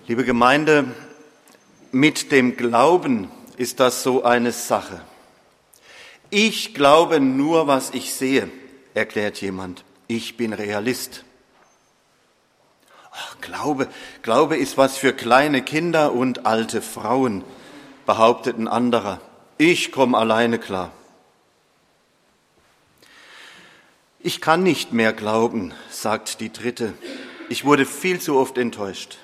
Liebe Gemeinde, mit dem Glauben ist das so eine Sache. Ich glaube nur, was ich sehe, erklärt jemand. Ich bin Realist. Ach, Glaube ist was für kleine Kinder und alte Frauen, behauptet ein anderer. Ich komme alleine klar. Ich kann nicht mehr glauben, sagt die dritte. Ich wurde viel zu oft enttäuscht.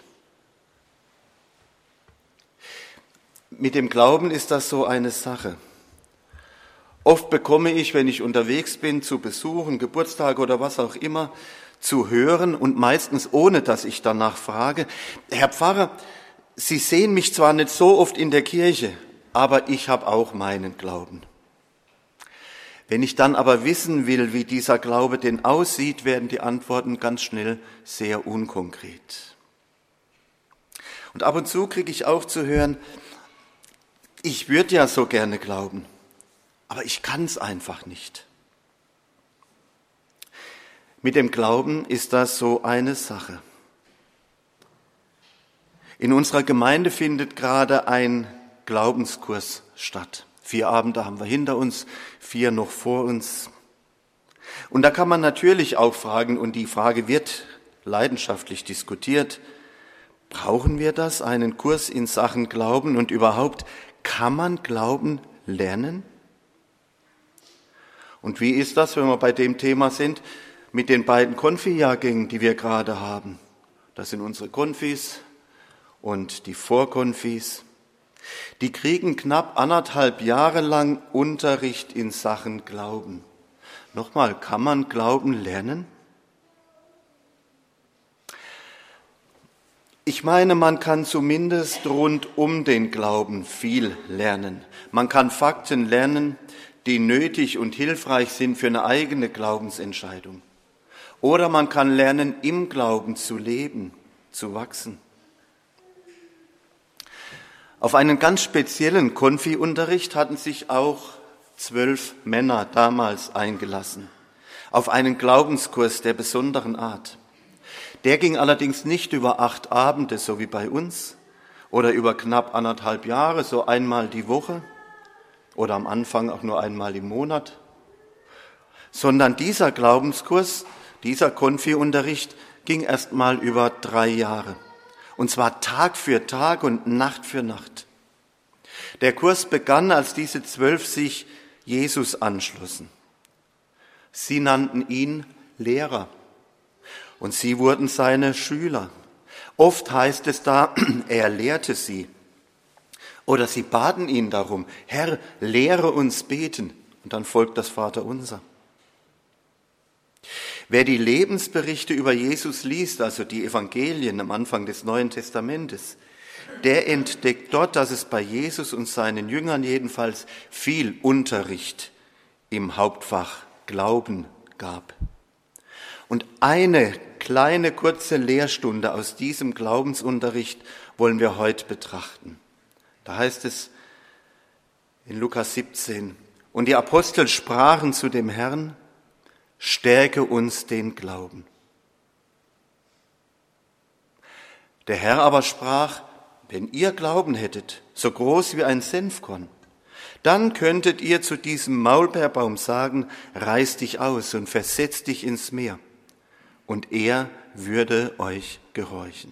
Mit dem Glauben ist das so eine Sache. Oft bekomme ich, wenn ich unterwegs bin, zu Besuchen, Geburtstag oder was auch immer, zu hören und meistens ohne, dass ich danach frage, Herr Pfarrer, Sie sehen mich zwar nicht so oft in der Kirche, aber ich habe auch meinen Glauben. Wenn ich dann aber wissen will, wie dieser Glaube denn aussieht, werden die Antworten ganz schnell sehr unkonkret. Und ab und zu kriege ich auch zu hören, ich würde ja so gerne glauben, aber ich kann es einfach nicht. Mit dem Glauben ist das so eine Sache. In unserer Gemeinde findet gerade ein Glaubenskurs statt. 4 Abende haben wir hinter uns, 4 noch vor uns. Und da kann man natürlich auch fragen, und die Frage wird leidenschaftlich diskutiert, brauchen wir das, einen Kurs in Sachen Glauben und überhaupt, kann man Glauben lernen? Und wie ist das, wenn wir bei dem Thema sind, mit den beiden Konfi-Jahrgängen, die wir gerade haben? Das sind unsere Konfis und die Vorkonfis. Die kriegen knapp 1,5 Jahre lang Unterricht in Sachen Glauben. Nochmal, kann man Glauben lernen? Ich meine, man kann zumindest rund um den Glauben viel lernen. Man kann Fakten lernen, die nötig und hilfreich sind für eine eigene Glaubensentscheidung. Oder man kann lernen, im Glauben zu leben, zu wachsen. Auf einen ganz speziellen Konfi-Unterricht hatten sich auch 12 Männer damals eingelassen. Auf einen Glaubenskurs der besonderen Art. Der ging allerdings nicht über 8 Abende, so wie bei uns, oder über knapp 1,5 Jahre, so einmal die Woche, oder am Anfang auch nur einmal im Monat, sondern dieser Glaubenskurs, dieser Konfi-Unterricht ging erst mal über 3 Jahre. Und zwar Tag für Tag und Nacht für Nacht. Der Kurs begann, als diese 12 sich Jesus anschlossen. Sie nannten ihn Lehrer und sie wurden seine Schüler. Oft heißt es da, er lehrte sie. Oder sie baten ihn darum, Herr, lehre uns beten. Und dann folgt das Vaterunser. Wer die Lebensberichte über Jesus liest, also die Evangelien am Anfang des Neuen Testamentes, der entdeckt dort, dass es bei Jesus und seinen Jüngern jedenfalls viel Unterricht im Hauptfach Glauben gab. Und eine kleine kurze Lehrstunde aus diesem Glaubensunterricht wollen wir heute betrachten. Da heißt es in Lukas 17, und die Apostel sprachen zu dem Herrn, stärke uns den Glauben. Der Herr aber sprach, wenn ihr Glauben hättet, so groß wie ein Senfkorn, dann könntet ihr zu diesem Maulbeerbaum sagen, reiß dich aus und versetz dich ins Meer, und er würde euch gehorchen.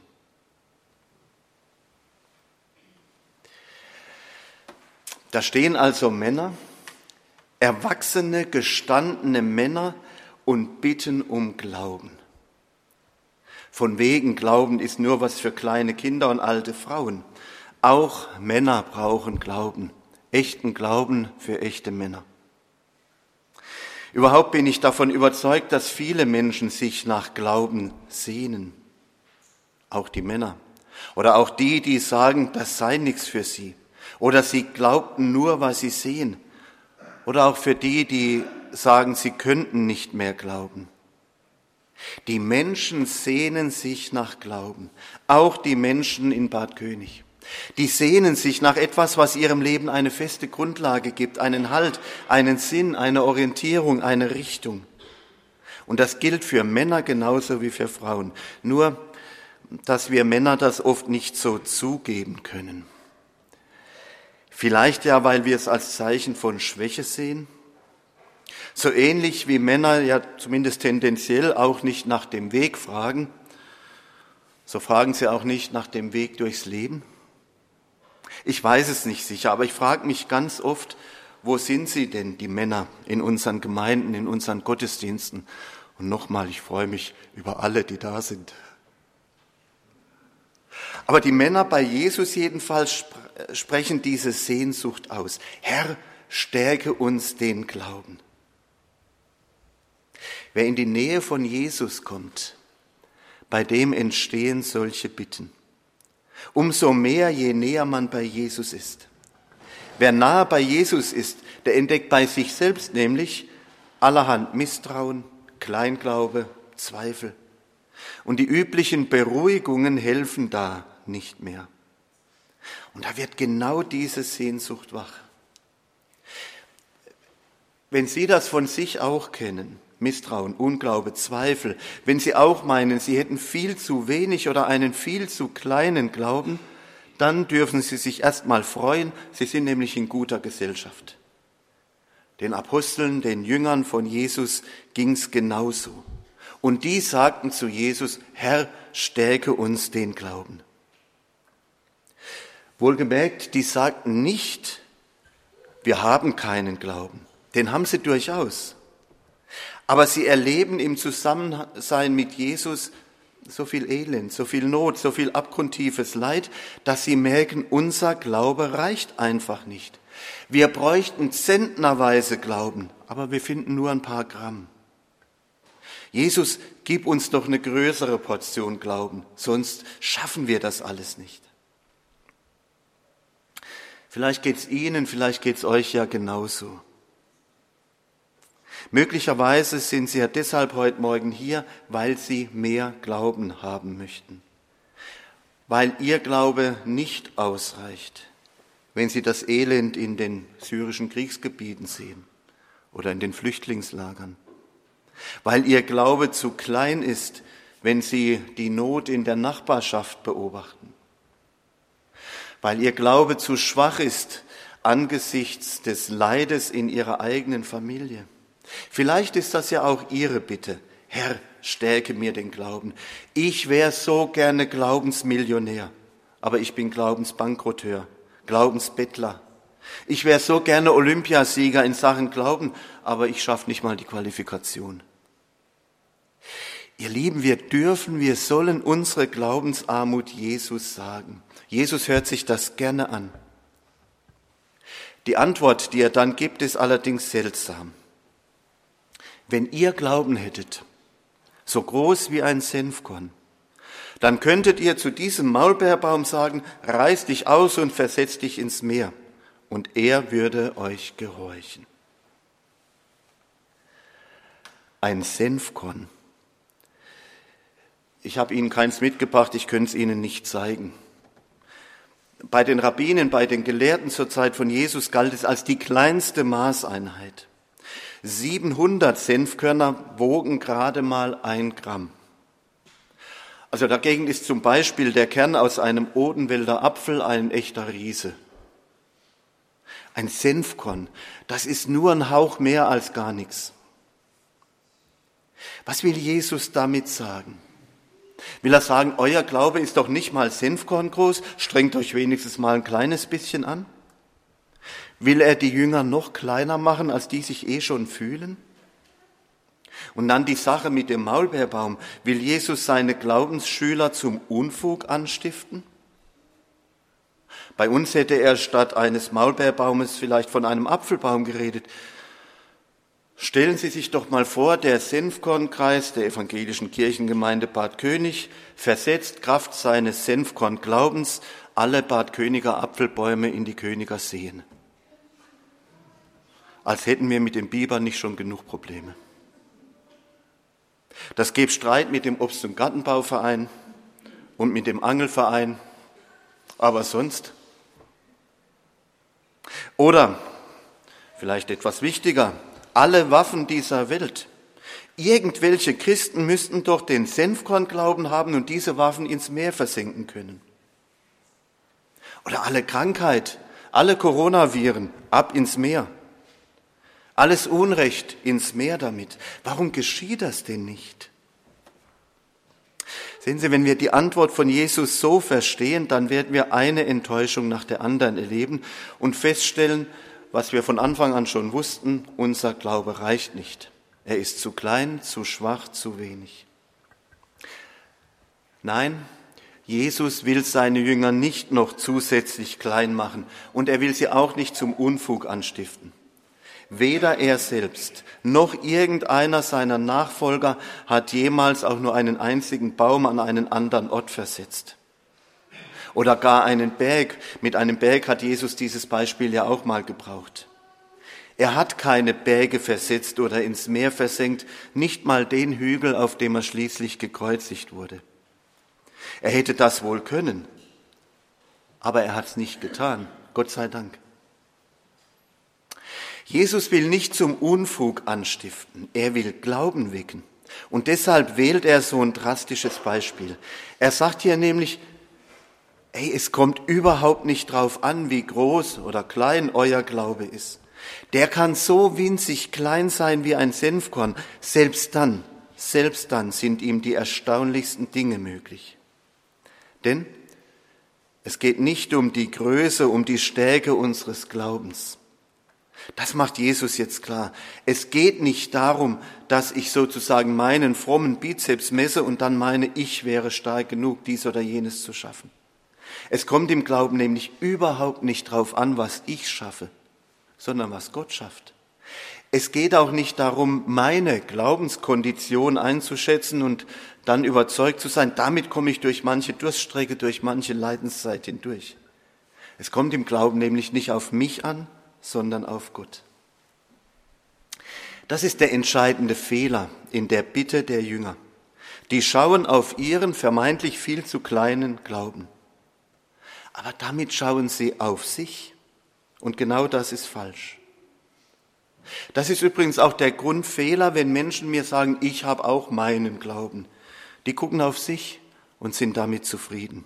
Da stehen also Männer, erwachsene, gestandene Männer und bitten um Glauben. Von wegen, Glauben ist nur was für kleine Kinder und alte Frauen. Auch Männer brauchen Glauben, echten Glauben für echte Männer. Überhaupt bin ich davon überzeugt, dass viele Menschen sich nach Glauben sehnen. Auch die Männer. Oder auch die, die sagen, das sei nichts für sie. Oder sie glaubten nur, was sie sehen. Oder auch für die, die sagen, sie könnten nicht mehr glauben. Die Menschen sehnen sich nach Glauben. Auch die Menschen in Bad König. Die sehnen sich nach etwas, was ihrem Leben eine feste Grundlage gibt, einen Halt, einen Sinn, eine Orientierung, eine Richtung. Und das gilt für Männer genauso wie für Frauen. Nur dass wir Männer das oft nicht so zugeben können. Vielleicht ja, weil wir es als Zeichen von Schwäche sehen. So ähnlich wie Männer ja zumindest tendenziell auch nicht nach dem Weg fragen, so fragen sie auch nicht nach dem Weg durchs Leben. Ich weiß es nicht sicher, aber ich frage mich ganz oft, wo sind sie denn, die Männer, in unseren Gemeinden, in unseren Gottesdiensten? Und nochmal, ich freue mich über alle, die da sind. Aber die Männer bei Jesus jedenfalls sprechen diese Sehnsucht aus. Herr, stärke uns den Glauben. Wer in die Nähe von Jesus kommt, bei dem entstehen solche Bitten. Umso mehr, je näher man bei Jesus ist. Wer nahe bei Jesus ist, der entdeckt bei sich selbst nämlich allerhand Misstrauen, Kleinglaube, Zweifel. Und die üblichen Beruhigungen helfen da nicht mehr. Und da wird genau diese Sehnsucht wach. Wenn Sie das von sich auch kennen, Misstrauen, Unglaube, Zweifel, wenn Sie auch meinen, Sie hätten viel zu wenig oder einen viel zu kleinen Glauben, dann dürfen Sie sich erstmal freuen, Sie sind nämlich in guter Gesellschaft. Den Aposteln, den Jüngern von Jesus ging's genauso. Und die sagten zu Jesus, Herr, stärke uns den Glauben. Wohlgemerkt, die sagten nicht, wir haben keinen Glauben. Den haben sie durchaus. Aber sie erleben im Zusammensein mit Jesus so viel Elend, so viel Not, so viel abgrundtiefes Leid, dass sie merken, unser Glaube reicht einfach nicht. Wir bräuchten zentnerweise Glauben, aber wir finden nur ein paar Gramm. Jesus, gib uns doch eine größere Portion Glauben, sonst schaffen wir das alles nicht. Vielleicht geht's Ihnen, vielleicht geht's euch ja genauso. Möglicherweise sind Sie ja deshalb heute Morgen hier, weil Sie mehr Glauben haben möchten. Weil Ihr Glaube nicht ausreicht, wenn Sie das Elend in den syrischen Kriegsgebieten sehen oder in den Flüchtlingslagern. Weil Ihr Glaube zu klein ist, wenn Sie die Not in der Nachbarschaft beobachten. Weil Ihr Glaube zu schwach ist angesichts des Leides in Ihrer eigenen Familie. Vielleicht ist das ja auch Ihre Bitte. Herr, stärke mir den Glauben. Ich wäre so gerne Glaubensmillionär, aber ich bin Glaubensbankrotteur, Glaubensbettler. Ich wäre so gerne Olympiasieger in Sachen Glauben, aber ich schaffe nicht mal die Qualifikation. Ihr Lieben, wir sollen unsere Glaubensarmut Jesus sagen. Jesus hört sich das gerne an. Die Antwort, die er dann gibt, ist allerdings seltsam. Wenn ihr Glauben hättet, so groß wie ein Senfkorn, dann könntet ihr zu diesem Maulbeerbaum sagen, reiß dich aus und versetz dich ins Meer, und er würde euch gehorchen. Ein Senfkorn. Ich habe Ihnen keins mitgebracht, ich könnte es Ihnen nicht zeigen. Bei den Rabbinen, bei den Gelehrten zur Zeit von Jesus galt es als die kleinste Maßeinheit. 700 Senfkörner wogen gerade mal 1 Gramm. Also dagegen ist zum Beispiel der Kern aus einem Odenwälder Apfel ein echter Riese. Ein Senfkorn, das ist nur ein Hauch mehr als gar nichts. Was will Jesus damit sagen? Will er sagen, euer Glaube ist doch nicht mal Senfkorn groß, strengt euch wenigstens mal ein kleines bisschen an? Will er die Jünger noch kleiner machen, als die sich schon fühlen? Und dann die Sache mit dem Maulbeerbaum. Will Jesus seine Glaubensschüler zum Unfug anstiften? Bei uns hätte er statt eines Maulbeerbaumes vielleicht von einem Apfelbaum geredet. Stellen Sie sich doch mal vor, der Senfkornkreis der evangelischen Kirchengemeinde Bad König versetzt Kraft seines Senfkornglaubens alle Bad Königer Apfelbäume in die Königer Seen. Als hätten wir mit dem Biber nicht schon genug Probleme. Das gäbe Streit mit dem Obst- und Gartenbauverein und mit dem Angelverein, aber sonst. Oder, vielleicht etwas wichtiger, alle Waffen dieser Welt, Irgendwelche Christen müssten doch den Senfkornglauben haben und diese Waffen ins Meer versenken können. Oder alle Krankheit, alle Coronaviren, ab ins Meer. Alles Unrecht ins Meer damit. Warum geschieht das denn nicht? Sehen Sie, wenn wir die Antwort von Jesus so verstehen, dann werden wir eine Enttäuschung nach der anderen erleben und feststellen, was wir von Anfang an schon wussten, unser Glaube reicht nicht. Er ist zu klein, zu schwach, zu wenig. Nein, Jesus will seine Jünger nicht noch zusätzlich klein machen und er will sie auch nicht zum Unfug anstiften. Weder er selbst noch irgendeiner seiner Nachfolger hat jemals auch nur einen einzigen Baum an einen anderen Ort versetzt. Oder gar einen Berg. Mit einem Berg hat Jesus dieses Beispiel ja auch mal gebraucht. Er hat keine Berge versetzt oder ins Meer versenkt, nicht mal den Hügel, auf dem er schließlich gekreuzigt wurde. Er hätte das wohl können, aber er hat es nicht getan, Gott sei Dank. Jesus will nicht zum Unfug anstiften, er will Glauben wecken. Und deshalb wählt er so ein drastisches Beispiel. Er sagt hier nämlich, es kommt überhaupt nicht drauf an, wie groß oder klein euer Glaube ist. Der kann so winzig klein sein wie ein Senfkorn. Selbst dann sind ihm die erstaunlichsten Dinge möglich. Denn es geht nicht um die Größe, um die Stärke unseres Glaubens. Das macht Jesus jetzt klar. Es geht nicht darum, dass ich sozusagen meinen frommen Bizeps messe und dann meine, ich wäre stark genug, dies oder jenes zu schaffen. Es kommt im Glauben nämlich überhaupt nicht drauf an, was ich schaffe, sondern was Gott schafft. Es geht auch nicht darum, meine Glaubenskondition einzuschätzen und dann überzeugt zu sein, damit komme ich durch manche Durststrecke, durch manche Leidenszeit hindurch. Es kommt im Glauben nämlich nicht auf mich an, sondern auf Gott. Das ist der entscheidende Fehler in der Bitte der Jünger. Die schauen auf ihren vermeintlich viel zu kleinen Glauben. Aber damit schauen sie auf sich und genau das ist falsch. Das ist übrigens auch der Grundfehler, wenn Menschen mir sagen, ich habe auch meinen Glauben. Die gucken auf sich und sind damit zufrieden.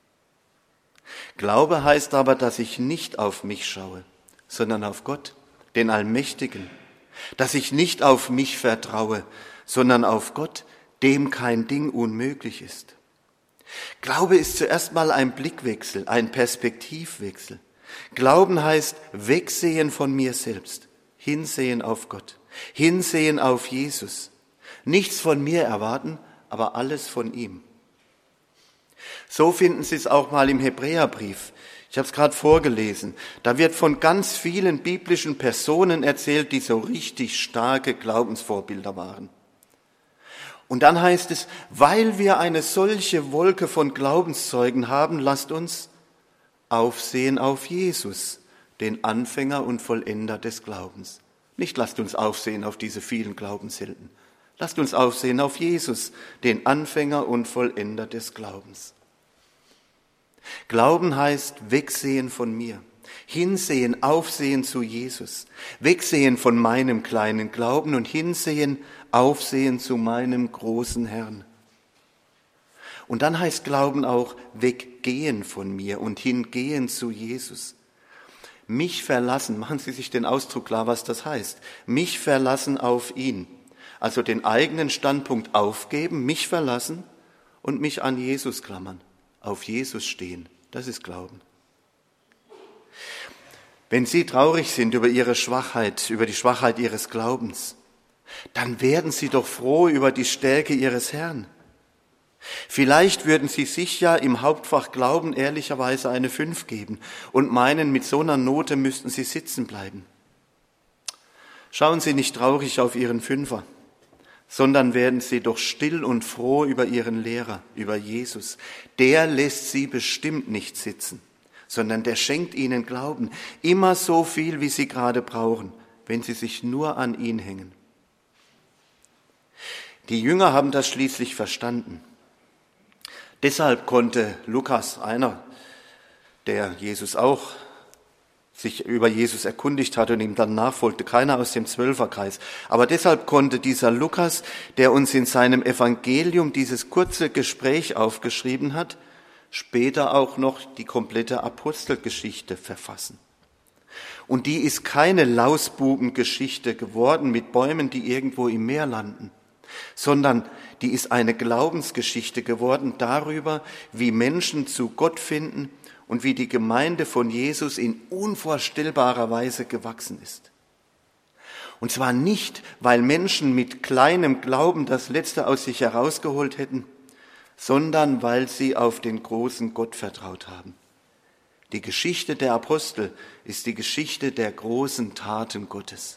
Glaube heißt aber, dass ich nicht auf mich schaue, sondern auf Gott, den Allmächtigen. Dass ich nicht auf mich vertraue, sondern auf Gott, dem kein Ding unmöglich ist. Glaube ist zuerst mal ein Blickwechsel, ein Perspektivwechsel. Glauben heißt wegsehen von mir selbst, hinsehen auf Gott, hinsehen auf Jesus. Nichts von mir erwarten, aber alles von ihm. So finden Sie es auch mal im Hebräerbrief. Ich habe es gerade vorgelesen. Da wird von ganz vielen biblischen Personen erzählt, die so richtig starke Glaubensvorbilder waren. Und dann heißt es, weil wir eine solche Wolke von Glaubenszeugen haben, lasst uns aufsehen auf Jesus, den Anfänger und Vollender des Glaubens. Nicht lasst uns aufsehen auf diese vielen Glaubenshelden. Lasst uns aufsehen auf Jesus, den Anfänger und Vollender des Glaubens. Glauben heißt wegsehen von mir, hinsehen, aufsehen zu Jesus, wegsehen von meinem kleinen Glauben und hinsehen, aufsehen zu meinem großen Herrn. Und dann heißt Glauben auch weggehen von mir und hingehen zu Jesus. Mich verlassen, machen Sie sich den Ausdruck klar, was das heißt. Mich verlassen auf ihn, also den eigenen Standpunkt aufgeben, mich verlassen und mich an Jesus klammern. Auf Jesus stehen, das ist Glauben. Wenn Sie traurig sind über Ihre Schwachheit, über die Schwachheit Ihres Glaubens, dann werden Sie doch froh über die Stärke Ihres Herrn. Vielleicht würden Sie sich ja im Hauptfach Glauben ehrlicherweise eine 5 geben und meinen, mit so einer Note müssten Sie sitzen bleiben. Schauen Sie nicht traurig auf Ihren 5er. Sondern werden sie doch still und froh über ihren Lehrer, über Jesus. Der lässt sie bestimmt nicht sitzen, sondern der schenkt ihnen Glauben, immer so viel, wie sie gerade brauchen, wenn sie sich nur an ihn hängen. Die Jünger haben das schließlich verstanden. Deshalb konnte Lukas, einer, der Jesus auch sich über Jesus erkundigt hat und ihm dann nachfolgte, keiner aus dem Zwölferkreis. Aber deshalb konnte dieser Lukas, der uns in seinem Evangelium dieses kurze Gespräch aufgeschrieben hat, später auch noch die komplette Apostelgeschichte verfassen. Und die ist keine Lausbubengeschichte geworden mit Bäumen, die irgendwo im Meer landen, sondern die ist eine Glaubensgeschichte geworden darüber, wie Menschen zu Gott finden und wie die Gemeinde von Jesus in unvorstellbarer Weise gewachsen ist. Und zwar nicht, weil Menschen mit kleinem Glauben das Letzte aus sich herausgeholt hätten, sondern weil sie auf den großen Gott vertraut haben. Die Geschichte der Apostel ist die Geschichte der großen Taten Gottes.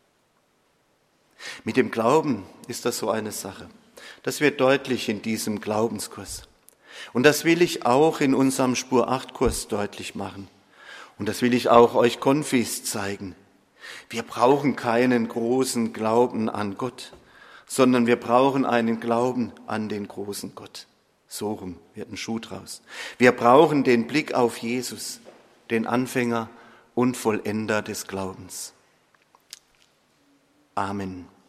Mit dem Glauben ist das so eine Sache. Das wird deutlich in diesem Glaubenskurs. Und das will ich auch in unserem Spur-8-Kurs deutlich machen. Und das will ich auch euch Konfis zeigen. Wir brauchen keinen großen Glauben an Gott, sondern wir brauchen einen Glauben an den großen Gott. So rum wird ein Schuh draus. Wir brauchen den Blick auf Jesus, den Anfänger und Vollender des Glaubens. Amen.